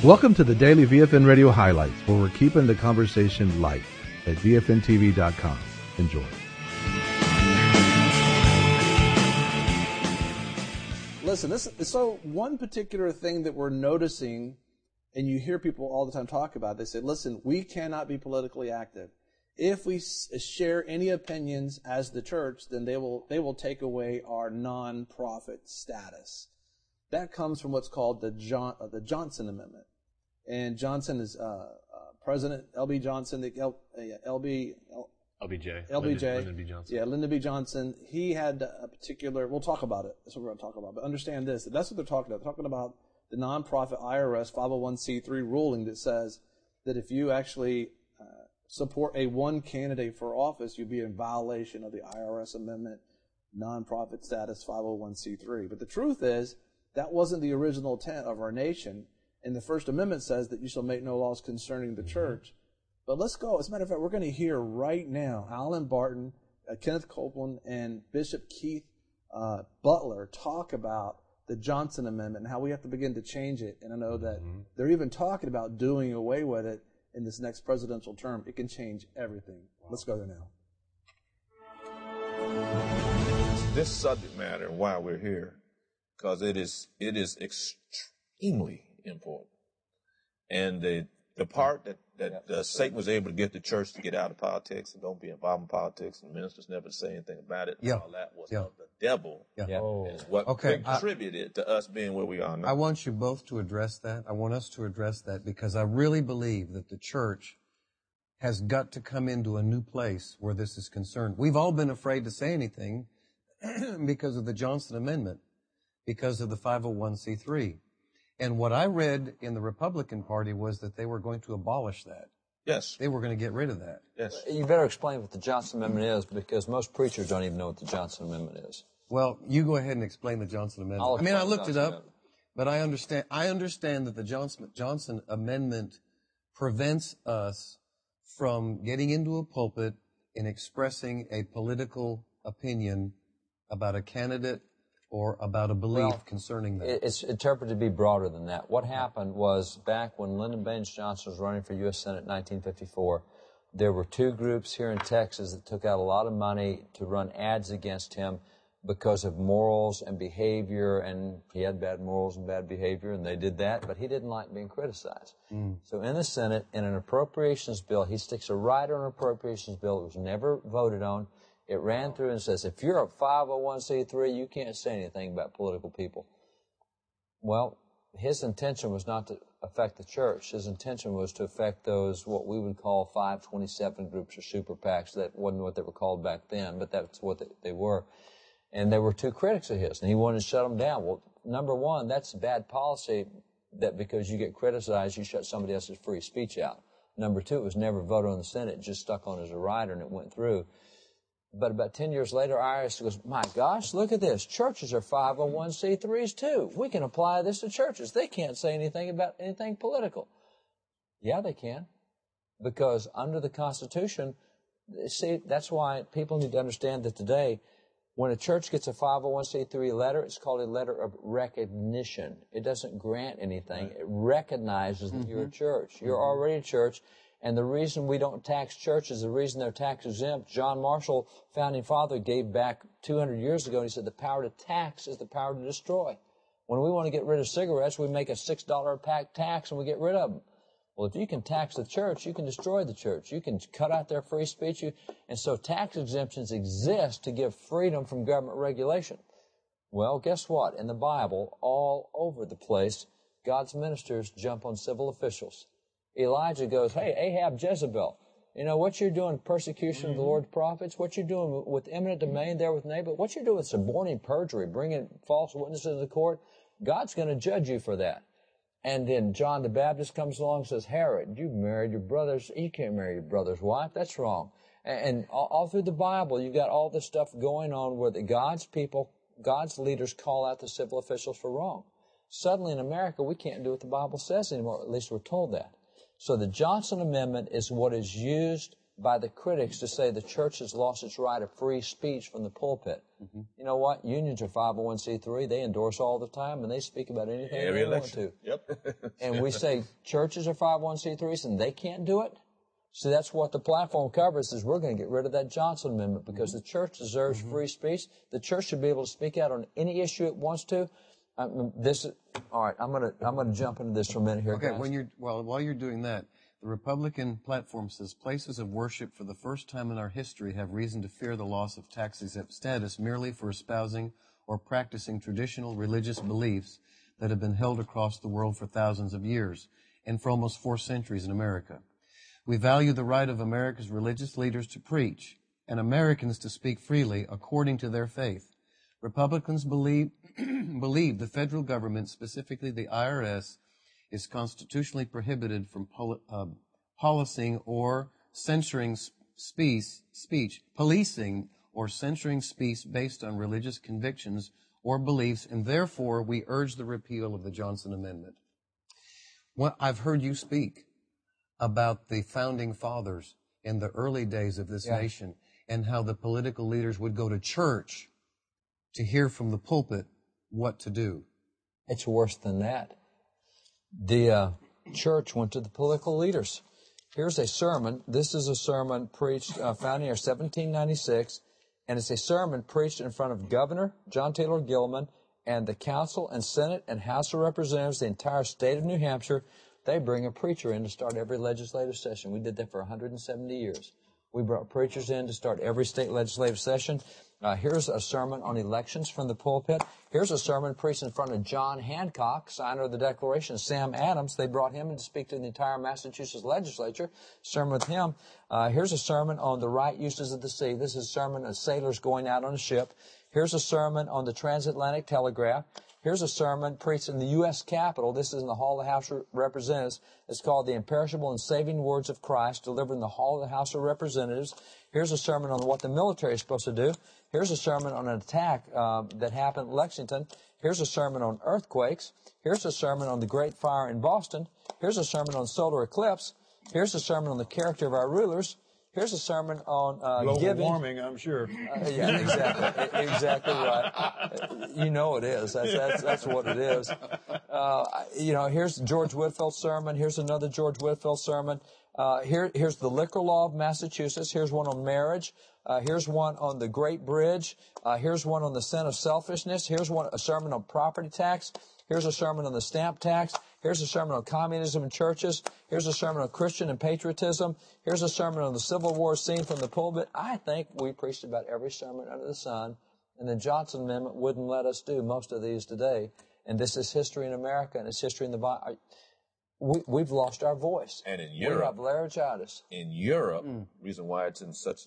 Welcome to the Daily VFN Radio Highlights, where we're keeping the conversation light at VFNTV.com. Enjoy. Listen, so one particular thing that we're noticing, and you hear people all the time talk about, they say, listen, we cannot be politically active. If we share any opinions as the church, then they will take away our non-profit status. That comes from what's called the Johnson Amendment. And Johnson is President L.B. Johnson, LBJ. Lyndon B. Johnson. Yeah, Lyndon B. Johnson. He had a particular, we'll talk about it. That's what we're going to talk about. But understand this, that's what they're talking about. They're talking about the nonprofit IRS 501c3 ruling that says that if you actually support a one candidate for office, you'd be in violation of the IRS amendment, nonprofit status 501c3. But the truth is, that wasn't the original intent of our nation. And the First Amendment says that you shall make no laws concerning the church. But let's go. As a matter of fact, we're going to hear right now Alan Barton, Kenneth Copeland, and Bishop Keith Butler talk about the Johnson Amendment and how we have to begin to change it. And I know that they're even talking about doing away with it in this next presidential term. It can change everything. Let's go there now. This subject matter and why we're here, because it is extremely important. And the part that Satan was able to get the church to get out of politics and don't be involved in politics, and ministers never say anything about it, all that was of the devil. Is what contributed to us being where we are now. I want you both to address that. I want us to address that because I really believe that the church has got to come into a new place where this is concerned. We've all been afraid to say anything because of the Johnson Amendment, because of the 501c3. And what I read in the Republican Party was that they were going to abolish that. Yes. They were going to get rid of that. Yes. You better explain what the Johnson Amendment is, because most preachers don't even know what the Johnson Amendment is. Well, you go ahead and explain the Johnson Amendment. I looked it up, but I understand that the Johnson Amendment prevents us from getting into a pulpit and expressing a political opinion about a candidate or about a belief concerning that. It's interpreted to be broader than that. What happened was back when Lyndon Baines Johnson was running for U.S. Senate in 1954, there were two groups here in Texas that took out a lot of money to run ads against him because of morals and behavior, and he had bad morals and bad behavior, and they did that, but he didn't like being criticized. So in the Senate, in an appropriations bill, he sticks a rider on an appropriations bill that was never voted on. It ran through and says, if you're a 501c3, you can't say anything about political people. Well, his intention was not to affect the church. His intention was to affect those, what we would call 527 groups or super PACs. That wasn't what they were called back then, but that's what they were. And there were two critics of his, and he wanted to shut them down. Well, number one, that's bad policy, that because you get criticized, you shut somebody else's free speech out. Number two, it was never voted on the Senate, it just stuck on as a rider, and it went through. But about 10 years later, IRS goes, my gosh, look at this. Churches are 501c3s too. We can apply this to churches. They can't say anything about anything political. Yeah, they can. Because under the Constitution, see, that's why people need to understand that today, when a church gets a 501c3 letter, it's called a letter of recognition. It doesn't grant anything. It recognizes that you're a church. You're already a church. And the reason we don't tax churches, the reason they're tax exempt, John Marshall, founding father, gave back 200 years ago, and he said the power to tax is the power to destroy. When we want to get rid of cigarettes, we make a $6 a pack tax and we get rid of them. Well, if you can tax the church, you can destroy the church. You can cut out their free speech. And so tax exemptions exist to give freedom from government regulation. Well, guess what? In the Bible, all over the place, God's ministers jump on civil officials. Elijah goes, hey, Ahab, Jezebel, you know, what you're doing, persecution of the Lord's prophets, what you're doing with eminent domain there with Naboth, what you're doing with suborning perjury, bringing false witnesses to court, God's going to judge you for that. And then John the Baptist comes along and says, Herod, you married your brother's, you can't marry your brother's wife, that's wrong. And all through the Bible, you've got all this stuff going on where God's people, God's leaders call out the civil officials for wrong. Suddenly in America, we can't do what the Bible says anymore, at least we're told that. So the Johnson Amendment is what is used by the critics to say the church has lost its right of free speech from the pulpit. Mm-hmm. You know what? Unions are 501c3. They endorse all the time, and they speak about anything every they election. want to. Yep. And we say churches are 501c3s and they can't do it? So that's what the platform covers, is we're going to get rid of that Johnson Amendment because the church deserves free speech. The church should be able to speak out on any issue it wants to. All right, I'm going to jump into this for a minute here, okay, guys. while you're doing that, the Republican platform says places of worship for the first time in our history have reason to fear the loss of tax-exempt status merely for espousing or practicing traditional religious beliefs that have been held across the world for thousands of years and for almost 4 centuries in America. We value the right of America's religious leaders to preach and Americans to speak freely according to their faith. Republicans believe the federal government, specifically the IRS, is constitutionally prohibited from policing or censoring speech, policing or censoring speech based on religious convictions or beliefs, and therefore we urge the repeal of the Johnson Amendment. I've heard you speak about the founding fathers in the early days of this nation and how the political leaders would go to church to hear from the pulpit what to do. It's worse than that. The church went to the political leaders. Here's a sermon. This is a sermon preached, found in 1796, and it's a sermon preached in front of Governor John Taylor Gilman and the Council and Senate and House of Representatives, the entire state of New Hampshire. They bring a preacher in to start every legislative session. We did that for 170 years. We brought preachers in to start every state legislative session. Here's a sermon on elections from the pulpit. Here's a sermon preached in front of John Hancock, signer of the Declaration, Sam Adams. They brought him in to speak to the entire Massachusetts legislature. Sermon with him. Here's a sermon on the right uses of the sea. This is a sermon of sailors going out on a ship. Here's a sermon on the transatlantic telegraph. Here's a sermon preached in the U.S. Capitol. This is in the Hall of the House of Representatives. It's called The Imperishable and Saving Words of Christ, delivered in the Hall of the House of Representatives. Here's a sermon on what the military is supposed to do. Here's a sermon on an attack that happened in Lexington. Here's a sermon on earthquakes. Here's a sermon on the Great Fire in Boston. Here's a sermon on solar eclipse. Here's a sermon on the character of our rulers. Here's a sermon on global warming, I'm sure. Yeah, exactly. Exactly right. You know it is. That's what it is. Here's George Whitfield's sermon. Here's another George Whitfield sermon. Here's the liquor law of Massachusetts. Here's one on marriage. Here's one on the Great Bridge. Here's one on the sin of selfishness. Here's a sermon on property tax. Here's a sermon on the stamp tax. Here's a sermon on communism in churches. Here's a sermon on Christian and patriotism. Here's a sermon on the Civil War scene from the pulpit. I think we preached about every sermon under the sun, and the Johnson Amendment wouldn't let us do most of these today. And this is history in America, and it's history in the Bible. We've lost our voice. And in Europe, we have laryngitis. In Europe, reason why it's in such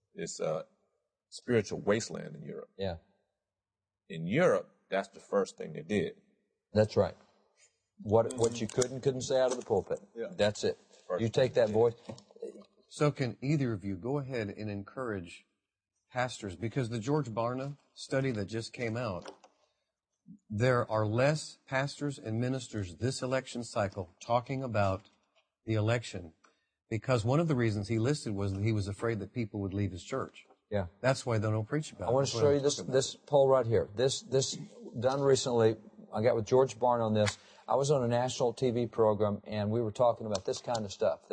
spiritual wasteland in Europe. Yeah. In Europe, that's the first thing they did. That's right. What you couldn't say out of the pulpit. Yeah. That's it. You take that voice. So can either of you go ahead and encourage pastors, because the George Barna study that just came out, there are less pastors and ministers this election cycle talking about the election, because one of the reasons he listed was that he was afraid that people would leave his church. Yeah. That's why they don't preach about it. I want to show you this poll right here. This done recently. I got with George Barna on this. I was on a national TV program, and we were talking about this kind of stuff.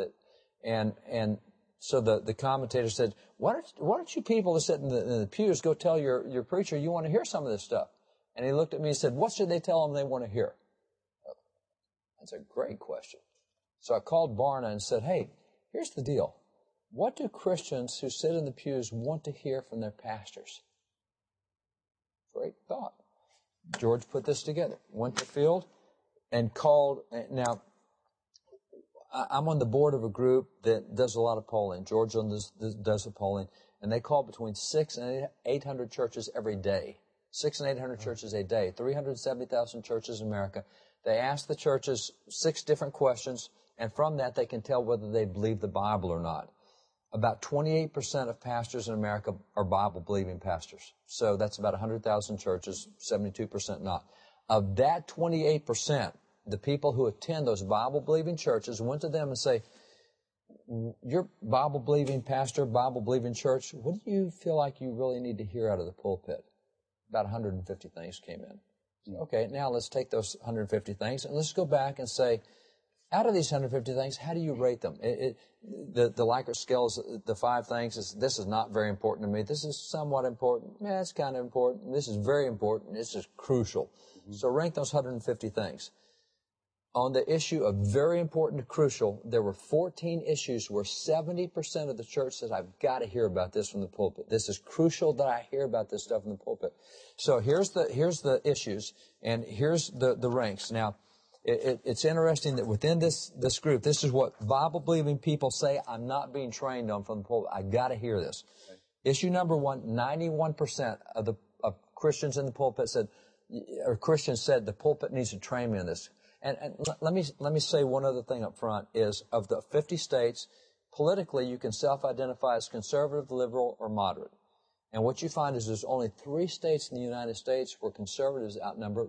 So the commentator said, why don't you people that sit in the pews go tell your preacher you want to hear some of this stuff? And he looked at me and said, what should they tell them they want to hear? That's a great question. So I called Barna and said, hey, here's the deal. What do Christians who sit in the pews want to hear from their pastors? Great thought. George put this together, went to the field and called. Now, I'm on the board of a group that does a lot of polling. George does the polling, and they call between 600 and 800 churches every day. 600 and 800 churches a day, 370,000 churches in America. They ask the churches 6 different questions, and from that they can tell whether they believe the Bible or not. About 28% of pastors in America are Bible-believing pastors. So that's about 100,000 churches, 72% not. Of that 28%, the people who attend those Bible-believing churches went to them and say, you're Bible-believing pastor, Bible-believing church. What do you feel like you really need to hear out of the pulpit? About 150 things came in. Okay, now let's take those 150 things and let's go back and say, out of these 150 things, how do you rate them? The Likert scale is the 5 things. This is not very important to me. This is somewhat important. It's kind of important. This is very important. This is crucial. So rank those 150 things. On the issue of very important to crucial, there were 14 issues where 70% of the church said, I've got to hear about this from the pulpit. This is crucial that I hear about this stuff from the pulpit. So here's the issues, and here's the ranks. Now, it's interesting that within this group, this is what Bible-believing people say I'm not being trained on from the pulpit. I got to hear this. Okay. Issue number 1, 91% of Christians in the pulpit said the pulpit needs to train me on this. And let me say one other thing up front is of the 50 states, politically you can self-identify as conservative, liberal, or moderate. And what you find is there's only 3 states in the United States where conservatives outnumber,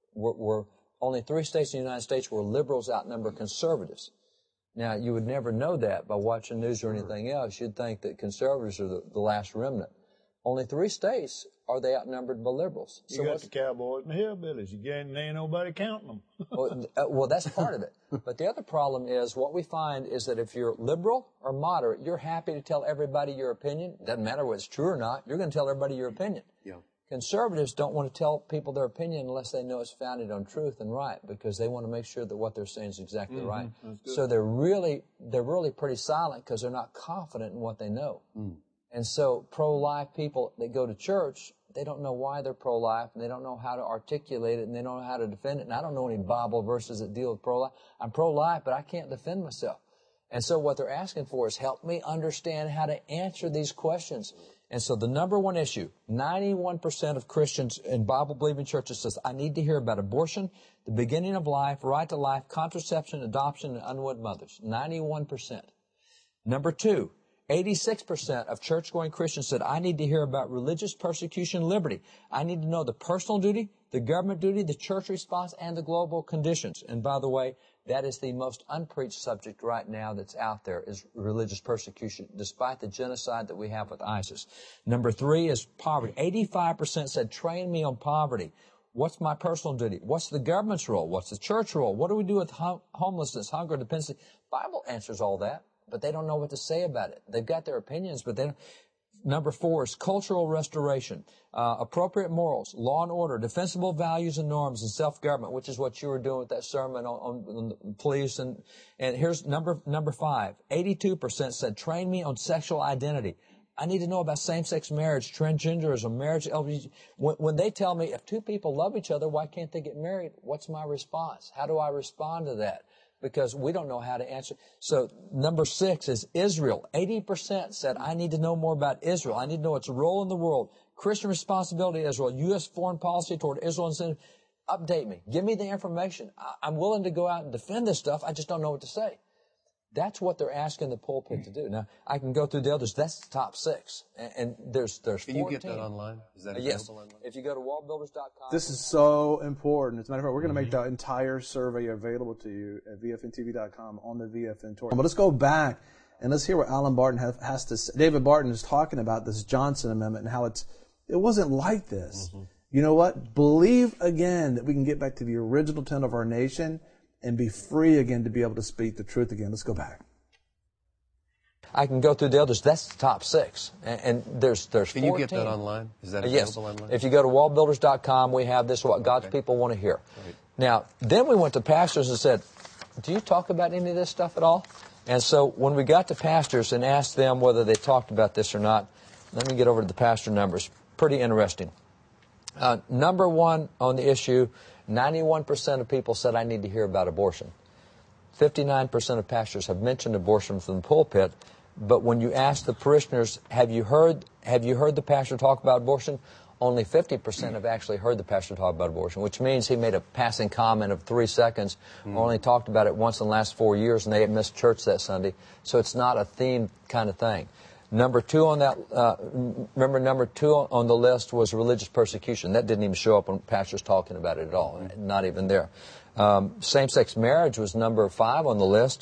only 3 states in the United States where liberals outnumber conservatives. Now, you would never know that by watching news or anything else. You'd think that conservatives are the last remnant. Only 3 states are they outnumbered by liberals. You got the cowboys and the hillbillies. There ain't nobody counting them. Well, that's part of it. But the other problem is what we find is that if you're liberal or moderate, you're happy to tell everybody your opinion. Doesn't matter whether it's true or not. You're going to tell everybody your opinion. Yeah. Conservatives don't want to tell people their opinion unless they know it's founded on truth and right, because they want to make sure that what they're saying is exactly right. So they're really pretty silent because they're not confident in what they know. And so pro-life people that go to church, they don't know why they're pro-life, and they don't know how to articulate it, and they don't know how to defend it. And I don't know any Bible verses that deal with pro-life. I'm pro-life, but I can't defend myself. And so what they're asking for is help me understand how to answer these questions. And so the number 1 issue, 91% of Christians in Bible-believing churches says, I need to hear about abortion, the beginning of life, right to life, contraception, adoption, and unwed mothers. 91%. Number 2, 86% of church-going Christians said, I need to hear about religious persecution and liberty. I need to know the personal duty, the government duty, the church response, and the global conditions. And by the way, that is the most unpreached subject right now that's out there, is religious persecution, despite the genocide that we have with ISIS. Number 3 is poverty. 85% said, train me on poverty. What's my personal duty? What's the government's role? What's the church role? What do we do with homelessness, hunger, dependency? Bible answers all that, but they don't know what to say about it. They've got their opinions, but they don't. Number 4 is cultural restoration, appropriate morals, law and order, defensible values and norms, and self-government, which is what you were doing with that sermon on the police. And here's number 5. 82% said, train me on sexual identity. I need to know about same-sex marriage, transgenderism, marriage, LGBT. When they tell me if 2 people love each other, why can't they get married? What's my response? How do I respond to that? Because we don't know how to answer. So number 6 is Israel. 80% said, I need to know more about Israel. I need to know its role in the world. Christian responsibility to Israel. U.S. foreign policy toward Israel. And update me. Give me the information. I'm willing to go out and defend this stuff. I just don't know what to say. That's what they're asking the pulpit to do. Now, I can go through the others. That's the top 6. And there's 14. Can you get that online? Is that available online? If you go to wallbuilders.com. This is so important. As a matter of fact, we're going to make the entire survey available to you at VFNTV.com on the VFN Tour. But let's go back and let's hear what Alan Barton has to say. David Barton is talking about this Johnson Amendment and how it wasn't like this. You know what? Believe again that we can get back to the original intent of our nation and be free again to be able to speak the truth again. Let's go back. I can go through the others. That's the top 6. And there's 14. Can you get that online? Is that available online? If you go to wallbuilders.com, we have this, what God's people want to hear. Right. Now, then we went to pastors and said, do you talk about any of this stuff at all? And so when we got to pastors and asked them whether they talked about this or not, let me get over to the pastor numbers. Pretty interesting. Number 1 on the issue, 91% of people said, I need to hear about abortion. 59% of pastors have mentioned abortion from the pulpit, but when you ask the parishioners, have you heard the pastor talk about abortion? Only 50% have actually heard the pastor talk about abortion, which means he made a passing comment of 3 seconds, only talked about it once in the last 4 years, and they had missed church that Sunday. So it's not a theme kind of thing. Number 2 on that, number 2 on the list was religious persecution. That didn't even show up when pastors talking about it at all, not even there. Same-sex marriage was number 5 on the list.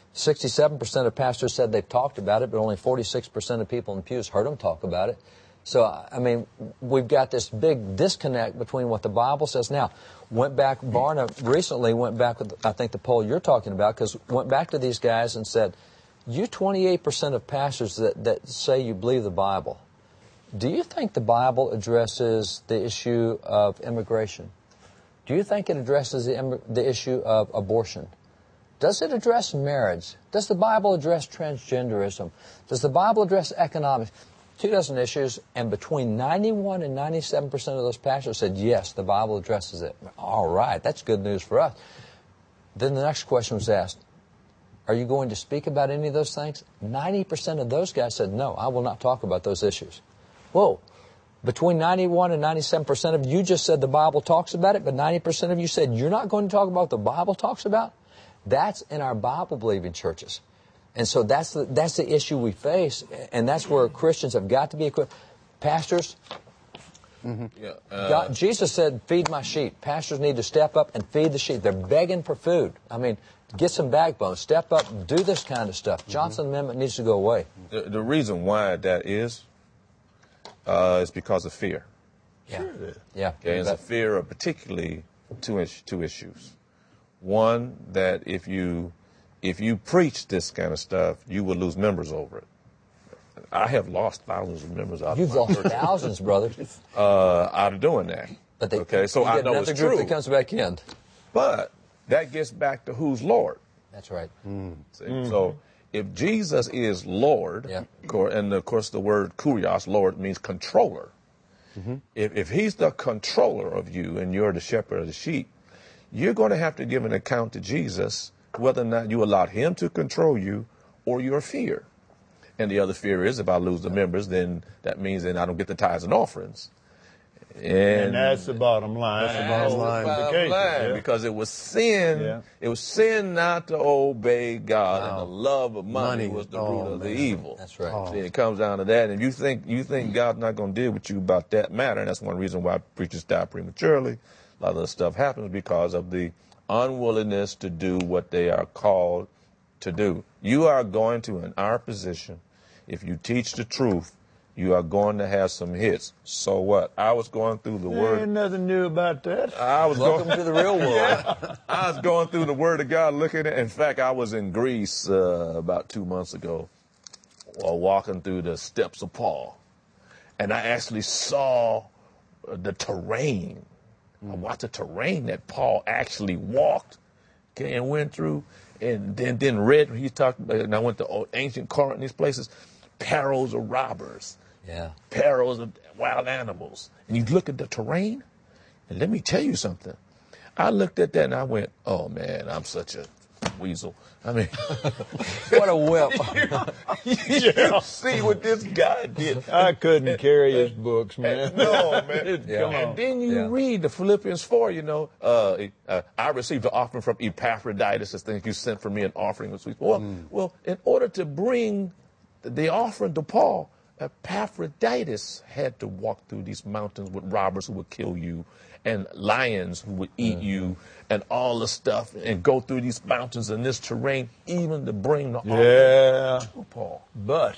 67% of pastors said they've talked about it, but only 46% of people in the pews heard them talk about it. So, I mean, we've got this big disconnect between what the Bible says. Now, Barna recently went back with, I think, the poll you're talking about, because went back to these guys and said, you 28% of pastors that say you believe the Bible, do you think the Bible addresses the issue of immigration? Do you think it addresses the issue of abortion? Does it address marriage? Does the Bible address transgenderism? Does the Bible address economics? 2 dozen issues, and between 91 and 97% of those pastors said, yes, the Bible addresses it. All right, that's good news for us. Then the next question was asked, are you going to speak about any of those things? 90% of those guys said, no, I will not talk about those issues. Whoa. Between 91 and 97% of you just said the Bible talks about it, but 90% of you said you're not going to talk about what the Bible talks about? That's in our Bible-believing churches. And so that's the issue we face, and that's where Christians have got to be equipped. Pastors, Jesus said, feed my sheep. Pastors need to step up and feed the sheep. They're begging for food. I mean, get some backbone. Step up, do this kind of stuff. Johnson Amendment needs to go away. The reason why that is because of fear. Yeah. Sure it is. Yeah. Okay, it's a fear of particularly two issues. One, that if you preach this kind of stuff, you will lose members over it. I have lost thousands of members out of You've lost thousands, brother. Out of doing that. But okay, so I know it's group true. That comes back in. But that gets back to who's Lord. That's right. So if Jesus is Lord, and of course the word kurios, Lord, means controller. If he's the controller of you and you're the shepherd of the sheep, you're going to have to give an account to Jesus whether or not you allowed him to control you or your fear. And the other fear is if I lose the members, then that means then I don't get the tithes and offerings. And that's the bottom line. That's the bottom line. Because it was sin. Yeah. It was sin not to obey God, and the love of money was the root of the evil. That's right. See, it comes down to that. And you think God's not going to deal with you about that matter. And that's one reason why preachers die prematurely. A lot of the stuff happens because of the unwillingness to do what they are called to do. You are going to, in our position, if you teach the truth, you are going to have some hits. So what? I was going through the Word. There ain't nothing new about that. Welcome to the real world. Yeah, I was going through the Word of God, looking at it. In fact, I was in Greece about 2 months ago, walking through the steps of Paul. And I actually saw the terrain. I watched the terrain that Paul actually walked, okay, and went through, and then read. He talked, and I went to ancient Corinth, these places, perils of robbers, perils of wild animals, and you look at the terrain, and let me tell you something. I looked at that and I went, "Oh man, I'm such a weasel." I mean, what a whip! You see what this guy did? I couldn't carry his books, man. No, man. Come on. And then you read the Philippians 4. You know, I received an offering from Epaphroditus. This thing you sent for me, an offering of sweet. Well, in order to bring the offering to Paul, Epaphroditus had to walk through these mountains with robbers who would kill you, and lions who would eat you, and all the stuff, and go through these mountains and this terrain, even to bring the offering to Paul. But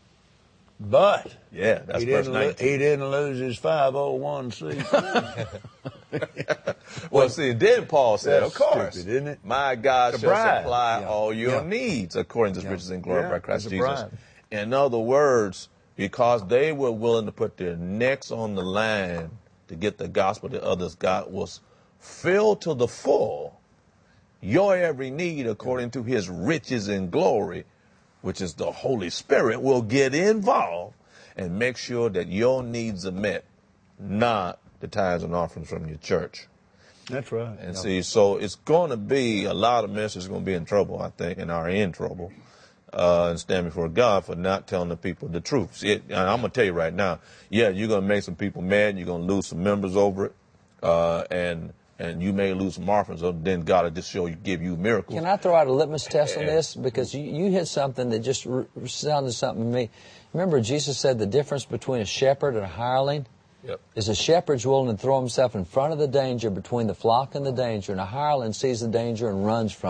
that's verse 19. He didn't lose his 501c. Well, see, then Paul said, That's of course, stupid, isn't it? my God shall supply all your Yeah. needs according to his riches and glory by Christ that's a Jesus. bribe. In other words, because they were willing to put their necks on the line to get the gospel that others got was filled to the full, your every need according to his riches and glory, which is the Holy Spirit, will get involved and make sure that your needs are met, not the tithes and offerings from your church. That's right. And see, so it's going to be, a lot of ministers are going to be in trouble, I think, and are in trouble, and stand before God for not telling the people the truth. See, and I'm going to tell you right now, you're going to make some people mad, you're going to lose some members over it, and you may lose some offerings, so then God will just give you miracles. Can I throw out a litmus test on this? Because you hit something that just sounded something to me. Remember, Jesus said the difference between a shepherd and a hireling is a shepherd's willing to throw himself in front of the danger between the flock and the danger, and a hireling sees the danger and runs from it.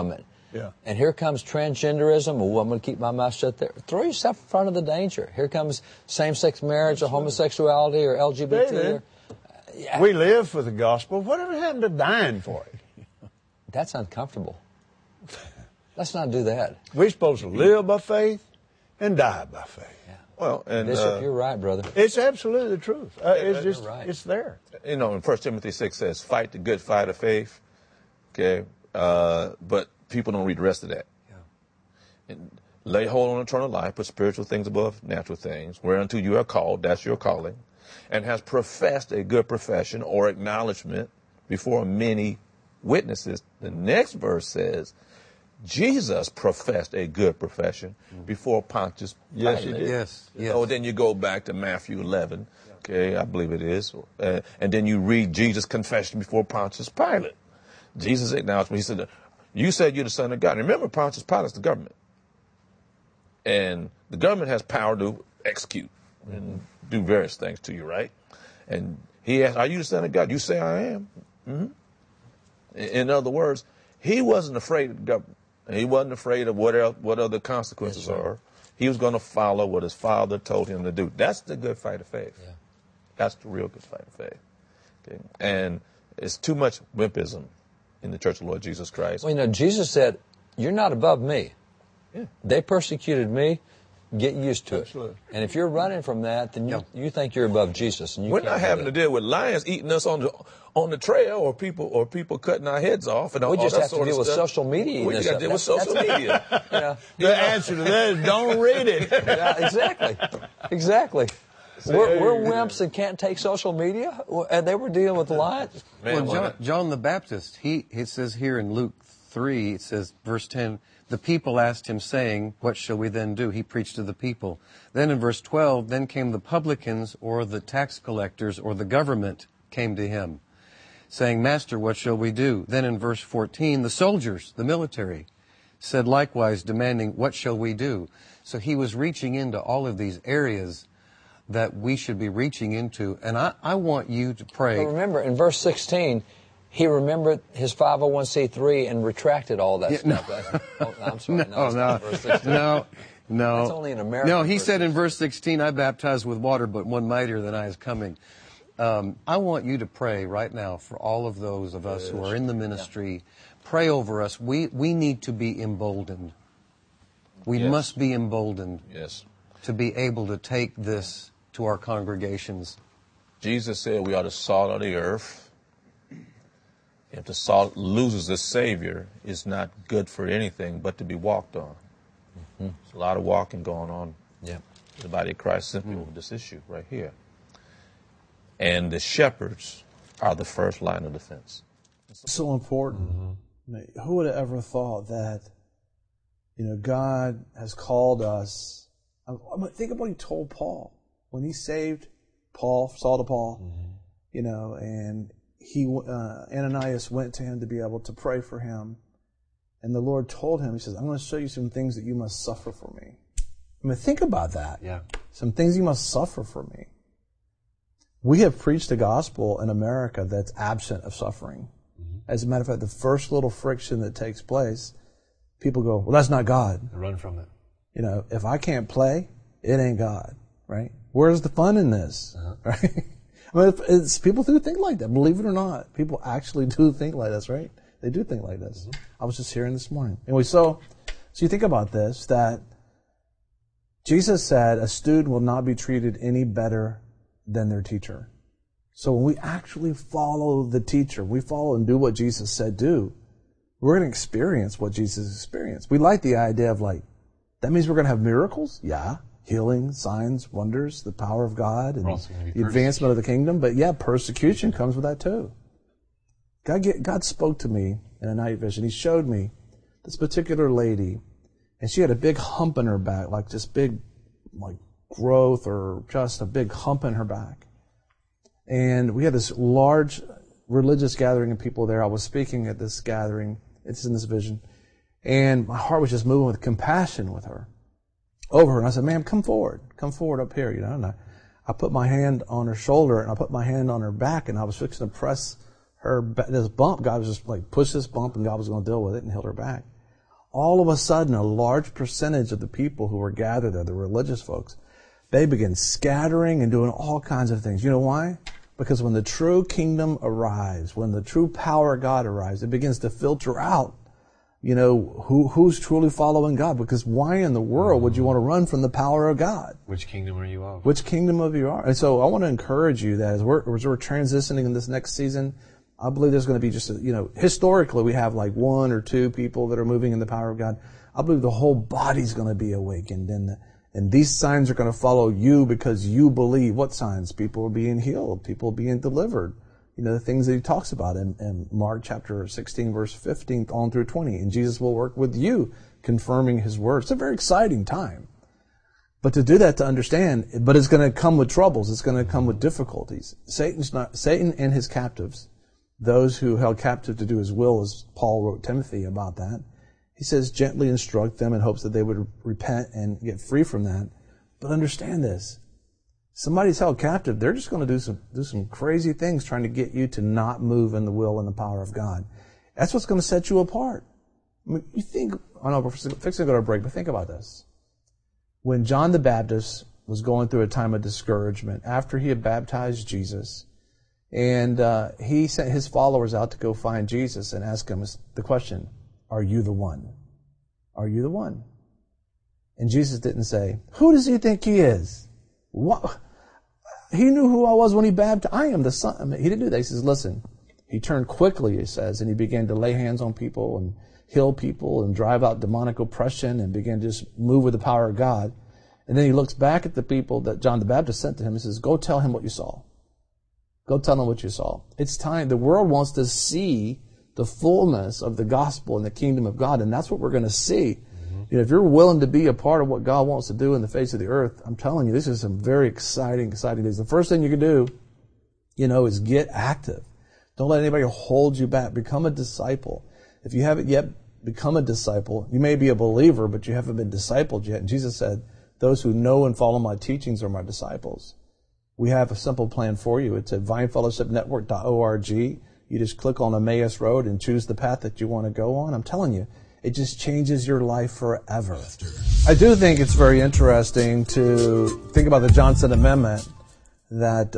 Yeah. And here comes transgenderism. Oh, I'm going to keep my mouth shut there. Throw yourself in front of the danger. Here comes same-sex marriage or homosexuality or LGBT. David, we live for the gospel. Whatever happened to dying for it? That's uncomfortable. Let's not do that. We're supposed to live by faith and die by faith. Yeah. Well, and Bishop, you're right, brother. It's absolutely the truth. It's just, right. it's there. You know, in 1 Timothy 6 says, fight the good fight of faith. Okay. But people don't read the rest of that. Yeah. And lay hold on eternal life, put spiritual things above natural things, whereunto you are called, that's your calling, and has professed a good profession or acknowledgement before many witnesses. The next verse says, Jesus professed a good profession before Pontius Pilate. Yes, he did. Yes. So then you go back to Matthew 11, okay, I believe it is, and then you read Jesus' confession before Pontius Pilate. Jesus acknowledged, he said, you said you're the Son of God. Remember, Pontius Pilate's the government. And the government has power to execute and do various things to you, right? And he asked, are you the Son of God? You say I am. Mm-hmm. In other words, he wasn't afraid of the government. He wasn't afraid of what other consequences are. He was going to follow what his father told him to do. That's the good fight of faith. Yeah. That's the real good fight of faith. Okay? And it's too much wimpism in the Church of the Lord Jesus Christ. Well, you know, Jesus said, you're not above me. Yeah. They persecuted me. Get used to Absolutely. it. And if you're running from that, then you think you're above Jesus. And we're not having to deal with lions eating us on the trail, or people cutting our heads off, and we all just that have to sort deal of with stuff. social media. We got to deal with social media. The answer to that is don't read it. Yeah, exactly. We're wimps and can't take social media, and they were dealing with lions. Well, John the Baptist, it says here in Luke 3, it says, verse 10, the people asked him, saying, what shall we then do? He preached to the people. Then in verse 12, then came the publicans, or the tax collectors, or the government came to him, saying, Master, what shall we do? Then in verse 14, the soldiers, the military, said likewise, demanding, what shall we do? So he was reaching into all of these areas that we should be reaching into. And I want you to pray. But remember, in verse 16, he remembered his 501c3 and retracted all that stuff. I'm sorry. No. That's only in America. No, he said in verse 16, I baptize with water, but one mightier than I is coming. I want you to pray right now for all of those of us who are in the ministry. Yeah. Pray over us. We need to be emboldened. We must be emboldened to be able to take this to our congregations. Jesus said we are the salt of the earth. If the salt loses its Savior, it's not good for anything but to be walked on. Mm-hmm. There's a lot of walking going on in the body of Christ simply over this issue right here. And the shepherds are the first line of defense. It's so important. Mm-hmm. Who would have ever thought that, God has called us. Think about what he told Paul when he saved Saul to Paul, and Ananias went to him to be able to pray for him. And the Lord told him, he says, I'm going to show you some things that you must suffer for me. Think about that. Yeah. Some things you must suffer for me. We have preached a gospel in America that's absent of suffering. Mm-hmm. As a matter of fact, the first little friction that takes place, people go, well, that's not God. They run from it. If I can't play, it ain't God, right? Where's the fun in this, right? People do think like that, believe it or not. People actually do think like this, right? They do think like this. Mm-hmm. I was just hearing this morning. Anyway, so you think about this, that Jesus said a student will not be treated any better than their teacher. So when we actually follow the teacher, we follow and do what Jesus said do, we're going to experience what Jesus experienced. We like the idea of that means we're going to have miracles? Yeah. Healing, signs, wonders, the power of God, and the advancement of the kingdom. But persecution comes with that too. God spoke to me in a night vision. He showed me this particular lady, and she had a big hump in her back, big growth, or just a big hump in her back. And we had this large religious gathering of people there. I was speaking at this gathering. It's in this vision. And my heart was just moving with compassion with her. Over her. And I said, ma'am, come forward up here, And I put my hand on her shoulder, and I put my hand on her back, and I was fixing to press her back. This bump, God was just push this bump, and God was going to deal with it and heal her back. all of a sudden a large percentage of the people who were gathered there, the religious folks, they begin scattering and doing all kinds of things. You know why? Because when the true kingdom arrives, when the true power of God arrives, it begins to filter out, who's truly following God. Because why in the world would you want to run from the power of God? Which kingdom are you of? Which kingdom of you are? And so I want to encourage you that as we're transitioning in this next season, I believe there's going to be just, historically we have like 1 or 2 people that are moving in the power of God. I believe the whole body's going to be awakened, and these signs are going to follow you because you believe. What signs? People are being healed. People are being delivered. The things that he talks about in Mark chapter 16, verse 15 on through 20. And Jesus will work with you, confirming his word. It's a very exciting time. But to do that, to understand, but it's going to come with troubles. It's going to come with difficulties. Satan and his captives, those who held captive to do his will, as Paul wrote Timothy about that. He says, gently instruct them in hopes that they would repent and get free from that. But understand this. Somebody's held captive, they're just going to do some crazy things trying to get you to not move in the will and the power of God. That's what's going to set you apart. I mean, you think, we're fixing to go to a break, but think about this. When John the Baptist was going through a time of discouragement, after he had baptized Jesus, and he sent his followers out to go find Jesus and ask him the question, are you the one? Are you the one? And Jesus didn't say, who does he think he is? What? He knew who I was when he baptized. I am the Son. I mean, he didn't do that. He says, listen, he turned quickly, he says, and he began to lay hands on people and heal people and drive out demonic oppression and began to just move with the power of God. And then he looks back at the people that John the Baptist sent to him and says, go tell him what you saw. Go tell him what you saw. It's time. The world wants to see the fullness of the gospel and the kingdom of God, and that's what we're going to see. If you're willing to be a part of what God wants to do in the face of the earth, I'm telling you, this is some very exciting days. The first thing you can do, is get active. Don't let anybody hold you back. Become a disciple. If you haven't yet become a disciple, you may be a believer, but you haven't been discipled yet. And Jesus said, those who know and follow my teachings are my disciples. We have a simple plan for you. It's at vinefellowshipnetwork.org. You just click on Emmaus Road and choose the path that you want to go on. I'm telling you, it just changes your life forever. I do think it's very interesting to think about the Johnson Amendment, that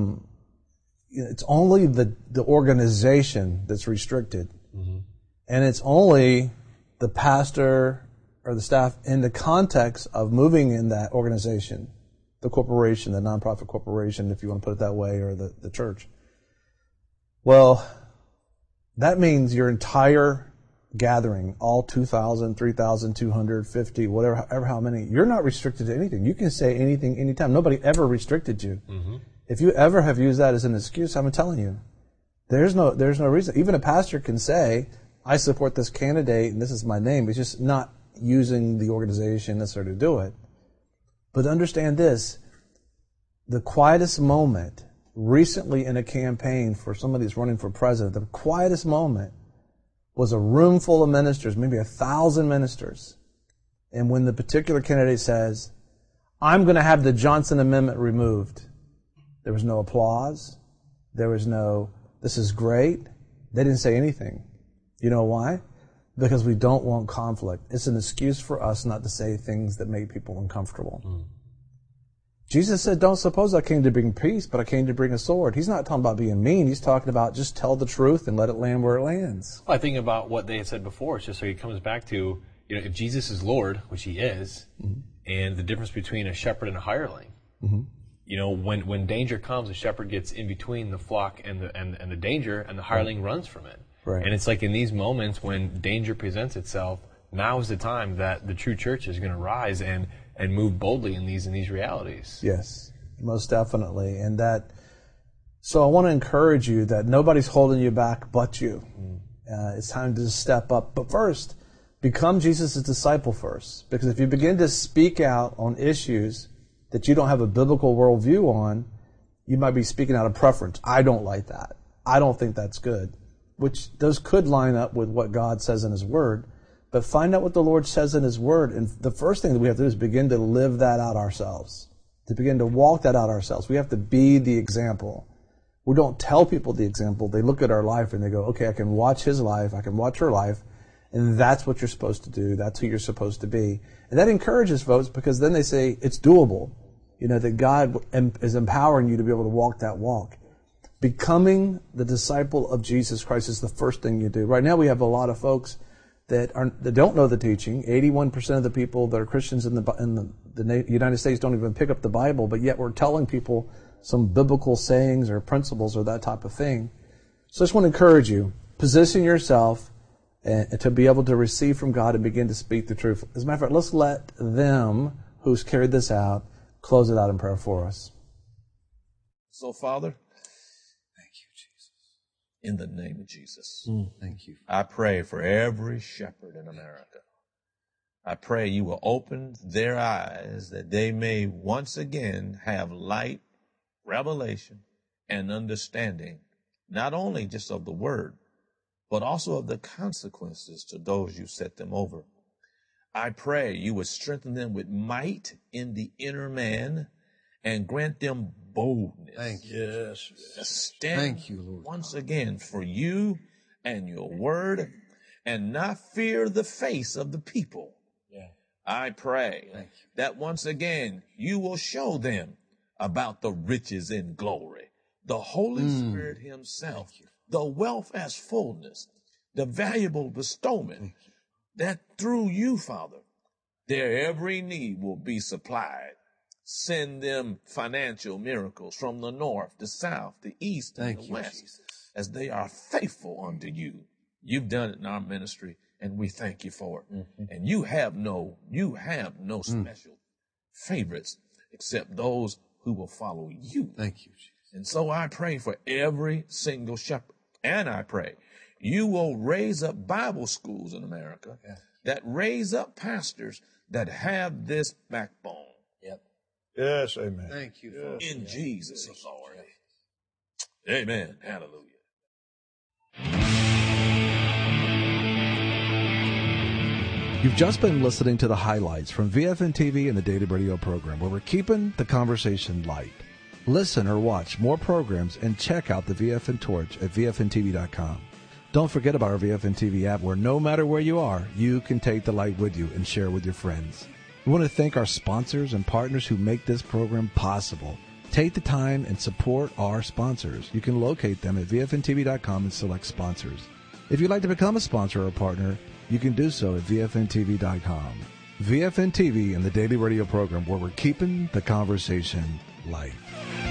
it's only the organization that's restricted. Mm-hmm. And it's only the pastor or the staff in the context of moving in that organization, the corporation, the nonprofit corporation, if you want to put it that way, or the church. Well, that means your entire gathering, all 2,000, 3,250, whatever, how many, you're not restricted to anything. You can say anything, anytime. Nobody ever restricted you. Mm-hmm. If you ever have used that as an excuse, I'm telling you, there's no reason. Even a pastor can say, I support this candidate and this is my name. It's just not using the organization necessarily to do it. But understand this, the quietest moment recently in a campaign for somebody that's running for president, the quietest moment was a room full of ministers, maybe 1,000 ministers. And when the particular candidate says, I'm going to have the Johnson Amendment removed, there was no applause. There was no, this is great. They didn't say anything. You know why? Because we don't want conflict. It's an excuse for us not to say things that make people uncomfortable. Mm. Jesus said, don't suppose I came to bring peace, but I came to bring a sword. He's not talking about being mean. He's talking about just tell the truth and let it land where it lands. Well, I think about what they had said before. It's just so he comes back to, if Jesus is Lord, which he is, mm-hmm. and the difference between a shepherd and a hireling. Mm-hmm. When danger comes, the shepherd gets in between the flock and the danger, and the hireling runs from it. Right. And it's like in these moments when danger presents itself, now is the time that the true church is going to rise and move boldly in these realities. Yes, most definitely. And so I want to encourage you that nobody's holding you back but you. It's time to step up. But first, become Jesus' disciple first. Because if you begin to speak out on issues that you don't have a biblical worldview on, you might be speaking out of preference. I don't like that. I don't think that's good. Which those could line up with what God says in His Word. But find out what the Lord says in His Word. And the first thing that we have to do is begin to live that out ourselves. To begin to walk that out ourselves. We have to be the example. We don't tell people the example. They look at our life and they go, okay, I can watch his life, I can watch her life, And that's what you're supposed to do. That's who you're supposed to be. And that encourages folks because then they say it's doable. That God is empowering you to be able to walk that walk. Becoming the disciple of Jesus Christ is the first thing you do. Right now we have a lot of folks that don't know the teaching. 81% of the people that are Christians in the United States don't even pick up the Bible, but yet we're telling people some biblical sayings or principles or that type of thing. So I just want to encourage you, position yourself and to be able to receive from God and begin to speak the truth. As a matter of fact, let's let them who's carried this out close it out in prayer for us. So, Father, thank you, Jesus. In the name of Jesus, Thank you. I pray for every shepherd in America. I pray you will open their eyes that they may once again have light, revelation, and understanding, not only just of the word, but also of the consequences to those you set them over. I pray you would strengthen them with might in the inner man and grant them boldness. Thank you. Yes. To stand Thank you, Lord. once again for you and your word and not fear the face of the people. Yeah. I pray that once again you will show them about the riches and glory, the Holy Spirit himself, the wealth as fullness, the valuable bestowment, that through you, Father, their every need will be supplied. Send them financial miracles from the north, the south, the east, and the west, Jesus, as they are faithful unto you. You've done it in our ministry, and we thank you for it. And you have no special favorites except those who will follow you. Thank you, Jesus. And so I pray for every single shepherd. And I pray you will raise up Bible schools in America that raise up pastors that have this backbone. Yes, amen. Thank you, Father. In Jesus' authority. Amen. Hallelujah. You've just been listening to the highlights from VFN TV and the Daily Radio program, where we're keeping the conversation light. Listen or watch more programs and check out the VFN Torch at VFNTV.com. Don't forget about our VFN TV app, where no matter where you are, you can take the light with you and share with your friends. We want to thank our sponsors and partners who make this program possible. Take the time and support our sponsors. You can locate them at VFNTV.com and select sponsors. If you'd like to become a sponsor or a partner, you can do so at VFNTV.com. VFN TV and the Daily Radio program, where we're keeping the conversation light.